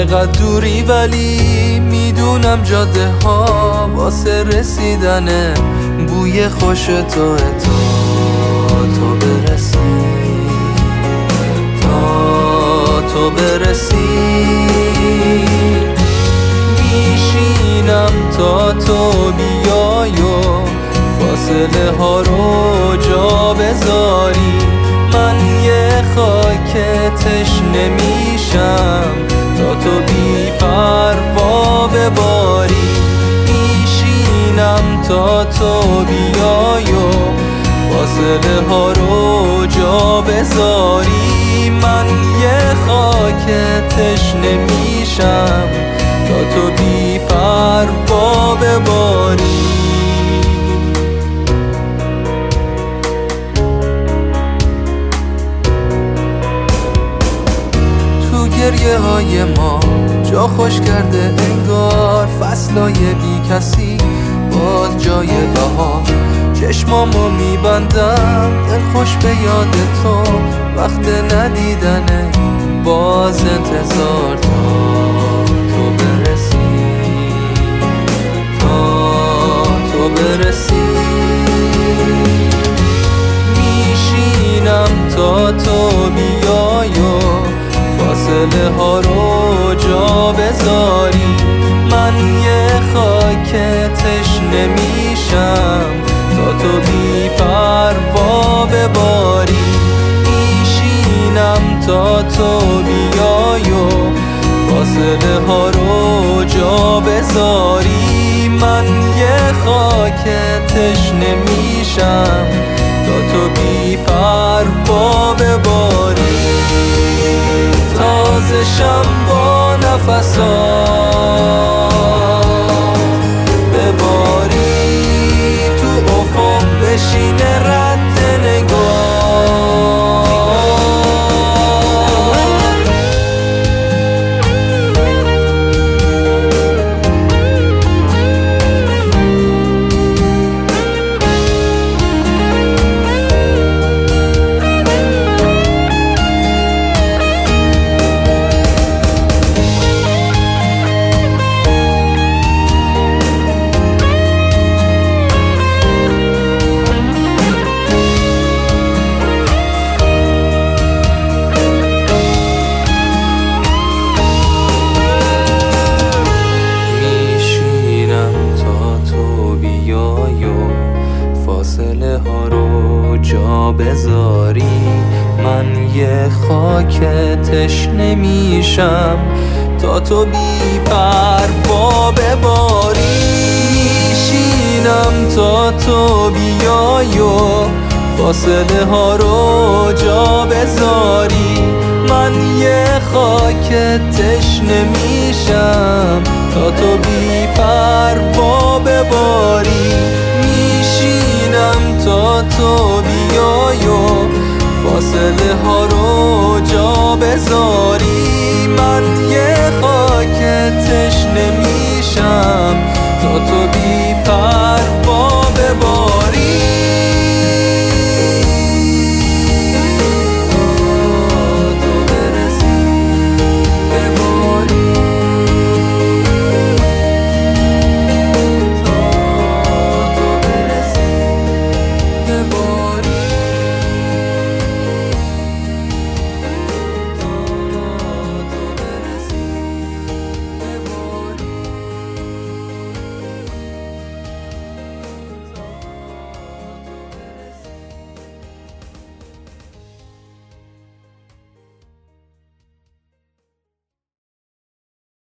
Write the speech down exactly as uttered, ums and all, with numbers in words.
چقدر دوری ولی میدونم جاده ها واسه رسیدن بوی خوش تو تا تو برسی تا تو برسی میشینم تا تو بیای و فاصله ها رو جا بذاری من یه خاک تشنه میشم تا تو بی پروا بباری میشینم تا تو بیای و فاصله ها رو جا بذاری من یه خاک تشنه میشم تا تو بی پروا بباری گریه های ما جا خوش کرده انگار فصلای بی کسی باز جای بهار چشمامو میبندم دل خوش به یاد تو وقت ندیدنه باز انتظار تا تو برسی تا تو برسی میشینم تا تو بیای و فاصله ها رو جا بذاری من یه خاک تشنه میشم تا تو بی پروا بباری میشینم تا تو بیای و فاصله ها رو جا بذاری من یه خاک تشنه میشم تا تو بی پروا بباری تازه شم با نفسات بباری تو افق بشینه رد نگاه فاصله ها رو جا بذاری من یه خاک تشنه میشم تا تو بی پروا بباری میشینم تا تو بیای و فاصله ها رو جا بذاری من یه خاک تشنه میشم تا تو بی پروا بباری میشینم تا تو بیای و فاصله ها رو جا بذاری من یه خاک